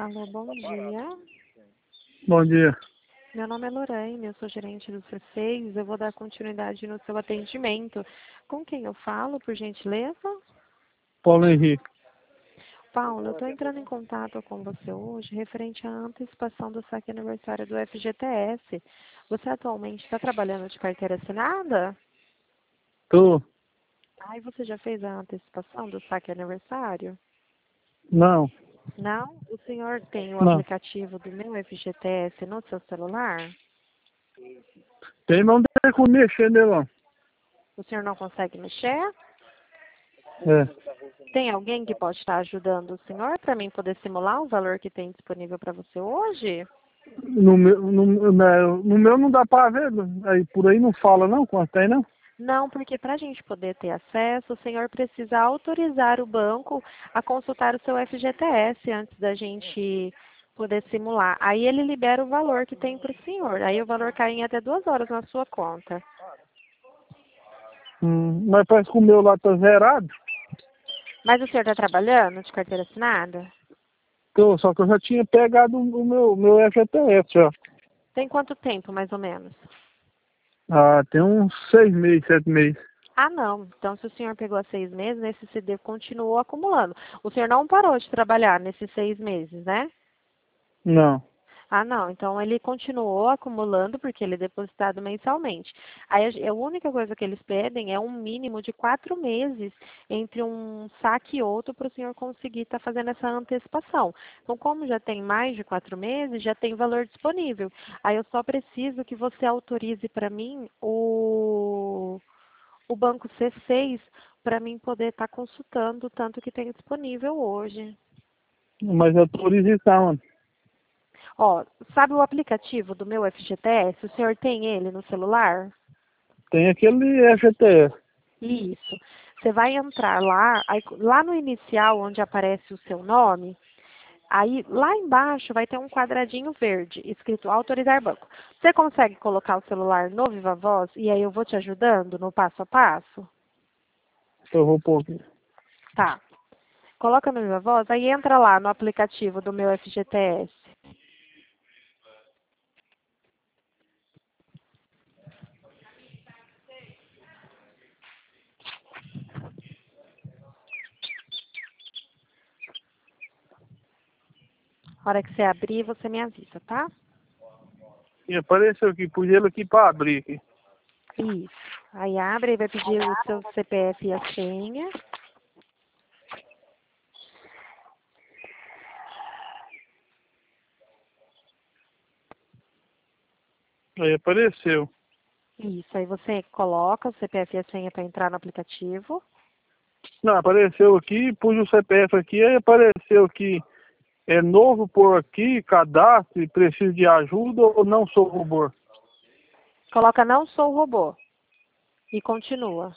Alô, bom dia. Bom dia. Meu nome é Lorraine, eu sou gerente do C6. Eu vou dar continuidade no seu atendimento. Com quem eu falo, por gentileza? Paulo Henrique. Paulo, eu estou entrando em contato com você hoje referente à antecipação do saque aniversário do FGTS. Você atualmente está trabalhando de carteira assinada? Tô. Ah, e você já fez a antecipação do saque aniversário? Não. Não? O senhor tem o Não. aplicativo do meu FGTS no seu celular? Tem, mas não tem como mexer nele, não. O senhor não consegue mexer? É. Tem alguém que pode estar ajudando o senhor para mim poder simular o valor que tem disponível para você hoje? No meu não dá pra ver. Aí, por aí não fala, não? Quanto tem, não? Não, porque para a gente poder ter acesso, o senhor precisa autorizar o banco a consultar o seu FGTS antes da gente poder simular. Aí ele libera o valor que tem para o senhor. Aí o valor cai em até 2 horas na sua conta. Mas parece que o meu lá tá zerado. Mas o senhor está trabalhando de carteira assinada? Tô, só que eu já tinha pegado o meu FGTS, já. Tem quanto tempo, mais ou menos? Ah, tem uns 6 meses, 7 meses. Ah, não. Então, se o senhor pegou há 6 meses, esse CD continuou acumulando. O senhor não parou de trabalhar nesses 6 meses, né? Não. Ah, não. Então, ele continuou acumulando porque ele é depositado mensalmente. Aí, a única coisa que eles pedem é um mínimo de 4 meses entre um saque e outro para o senhor conseguir estar fazendo essa antecipação. Então, como já tem mais de 4 meses, já tem valor disponível. Aí, eu só preciso que você autorize para mim o banco C6 para mim poder estar consultando o tanto que tem disponível hoje. Mas autoriza então, mano. Ó, sabe o aplicativo do meu FGTS? O senhor tem ele no celular? Tem aquele FGTS. Isso. Você vai entrar lá, aí, lá no inicial, onde aparece o seu nome, aí lá embaixo vai ter um quadradinho verde escrito autorizar banco. Você consegue colocar o celular no Viva Voz e aí eu vou te ajudando no passo a passo? Eu vou pôr aqui. Tá. Coloca no Viva Voz, aí entra lá no aplicativo do meu FGTS. A hora que você abrir, você me avisa, tá? E apareceu aqui, pus ele aqui pra abrir aqui. Isso. Aí abre e vai pedir o seu CPF e a senha. Aí apareceu. Isso. Aí você coloca o CPF e a senha para entrar no aplicativo. Não, apareceu aqui, pus o CPF aqui, aí apareceu que é novo por aqui, cadastro, preciso de ajuda ou não sou robô. Coloca não sou robô. E continua.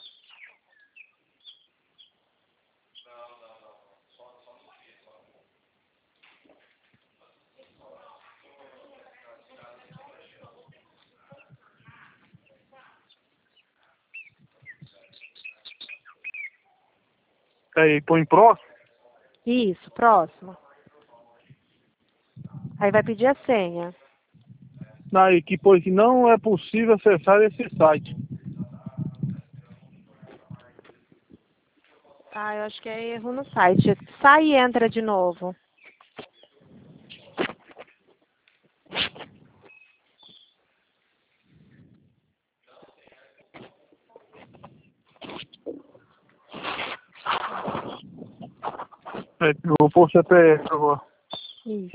Aí põe próximo. Isso. Próximo. Aí vai pedir a senha. Aí que pois que não é possível acessar esse site. Ah, eu acho que é erro no site. Sai e entra de novo. É, eu vou pôr o CPF agora. Isso.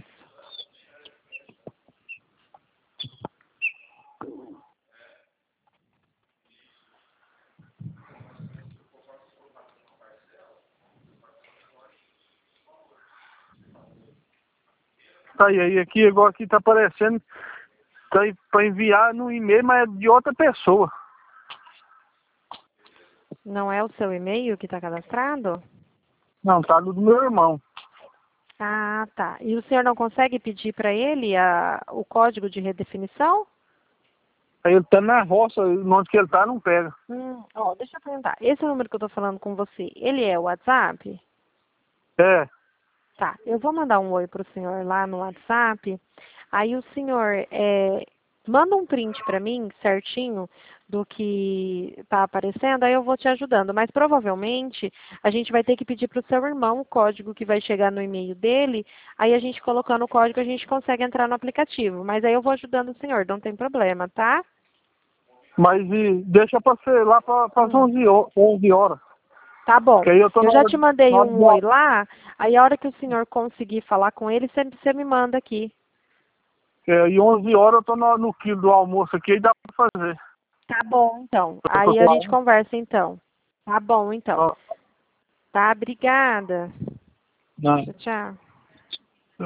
Tá aí aqui, igual aqui tá aparecendo, tá aí pra enviar no e-mail, mas é de outra pessoa. Não é o seu e-mail que está cadastrado? Não, tá do meu irmão. Ah, tá. E o senhor não consegue pedir para ele o código de redefinição? Aí ele tá na roça, onde que ele tá não pega. Ó, deixa eu perguntar. Esse número que eu tô falando com você, ele é o WhatsApp? É, Tá, eu vou mandar um oi pro senhor lá no WhatsApp. Aí o senhor manda um print para mim, certinho, do que está aparecendo, aí eu vou te ajudando. Mas provavelmente a gente vai ter que pedir para o seu irmão o código que vai chegar no e-mail dele. Aí a gente colocando o código a gente consegue entrar no aplicativo. Mas aí eu vou ajudando o senhor, não tem problema, tá? Mas deixa para ser lá para as 11 horas. Tá bom. Que aí eu tô Eu na já hora, te mandei na hora um oi lá, aí a hora que o senhor conseguir falar com ele, você me manda aqui. e 11 horas eu tô no quilo do almoço aqui e dá para fazer. Tá bom, então. Eu tô Aí a gente com conversa, então. Tá bom, então. a- Tá, obrigada. Não. Tchau, tchau.